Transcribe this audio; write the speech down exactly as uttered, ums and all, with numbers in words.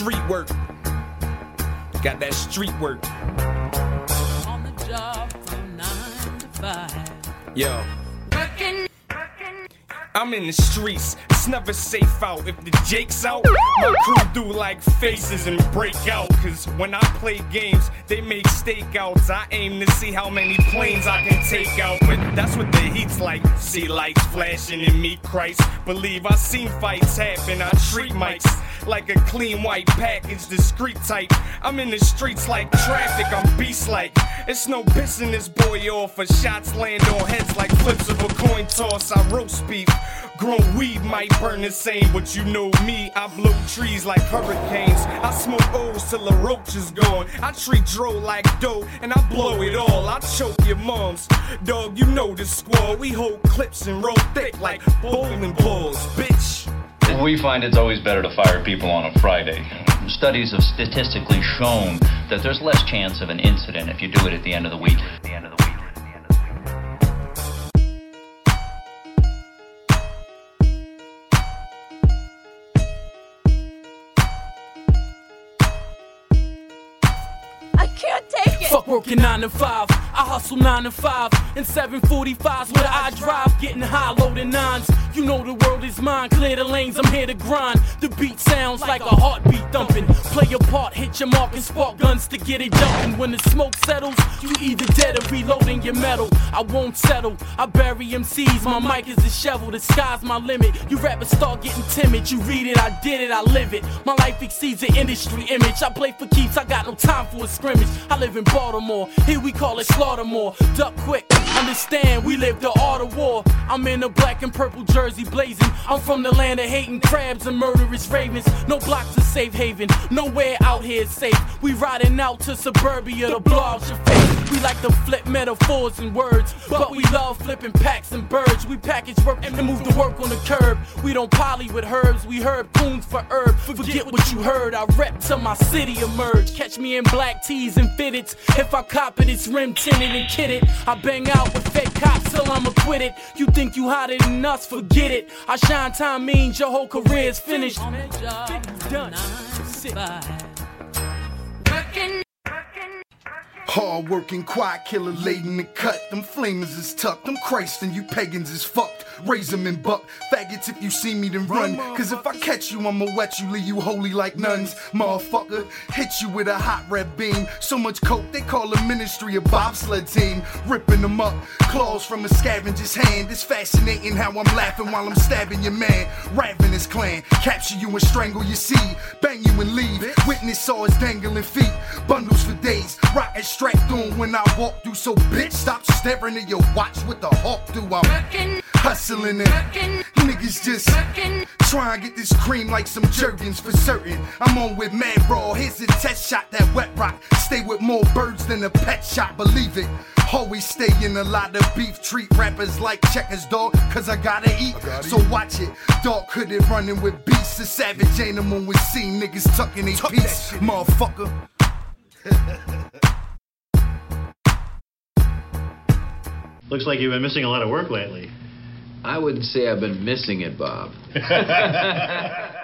street work. Got that street work. On the job from nine to five. Yo. Working. I'm in the streets, it's never safe out. If the Jake's out, my crew do like faces and break out. Cause when I play games, they make stakeouts. I aim to see how many planes I can take out. But that's what the heat's like. See lights flashing in me, Christ. Believe I seen fights happen, I treat mics like a clean white package, discreet type. I'm in the streets like traffic, I'm beast-like. It's no pissing this boy off, or shots land on heads like flips of a coin toss. I roast beef. Grown weed might burn the same, but you know me, I blow trees like hurricanes. I smoke O's till the roach is gone. I treat dro like dough, and I blow it all. I choke your moms. Dog, you know the squad. We hold clips and roll thick like bowling balls, bitch. We find it's always better to fire people on a Friday. Studies have statistically shown that there's less chance of an incident if you do it at the end of the week. At the end of the week. Fuck working nine to five, I hustle nine to five, and seven forty-fives where I drive, getting high, loading nines. You know the world is mine, clear the lanes, I'm here to grind. The beat sounds like a heartbeat thumping. Play your part, hit your mark and spark guns to get it jumping. When the smoke settles, you either dead or reloading your metal. I won't settle, I bury M Cs, my mic is a shovel, the sky's my limit. You rappers start getting timid, you read it, I did it, I live it. My life exceeds the industry image, I play for keeps, I got no time for a scrimmage. I live in Baltimore, here we call it Slaughtermore. Duck quick, understand, we live the art of war. I'm in a black and purple jersey blazing. I'm from the land of hating crabs and murderous ravens. No blocks of safe haven, nowhere out here is safe. We riding out to suburbia to blow out your face. We like to flip metaphors and words, but we love flipping packs and birds. We package work and move the work on the curb. We don't poly with herbs, we herb coons for herb. Forget what you heard, I rep till my city emerge. Catch me in black tees and fitteds. If I cop it, it's rim tinted and kitted. I bang out with fake cops till I'm acquitted. You think you hotter than us, forget it. I shine time means your whole career is finished. On a job done. Nine to five. Working. Hard working, quiet killer laid in the cut. Them flamers is tucked, them Christ and you pagans is fucked. Raise them and buck, faggots if you see me then run. Cause if I catch you I'ma wet you, leave you holy like nuns. Motherfucker, hit you with a hot red beam. So much coke they call a ministry a bobsled team. Ripping them up, claws from a scavenger's hand. It's fascinating how I'm laughing while I'm stabbing your man. Ravenous clan, capture you and strangle your seed. Bang you and leave, witness saw his dangling feet. Bundles for days, rocket strapped on when I walk through. So bitch, stop staring at your watch with the hawk through. I'm working, hustling it. Niggas just working, try and get this cream like some Jergens for certain. I'm on with Mad Raw, here's a test shot, that wet rock. Stay with more birds than a pet shop, believe it. Always stay in a lot of beef, treat rappers like checkers, dog, cause I gotta eat. I gotta so eat. Watch it, dog hooded running with beasts. A savage animal with seen niggas tucking a piece, motherfucker. Looks like you've been missing a lot of work lately. I wouldn't say I've been missing it, Bob.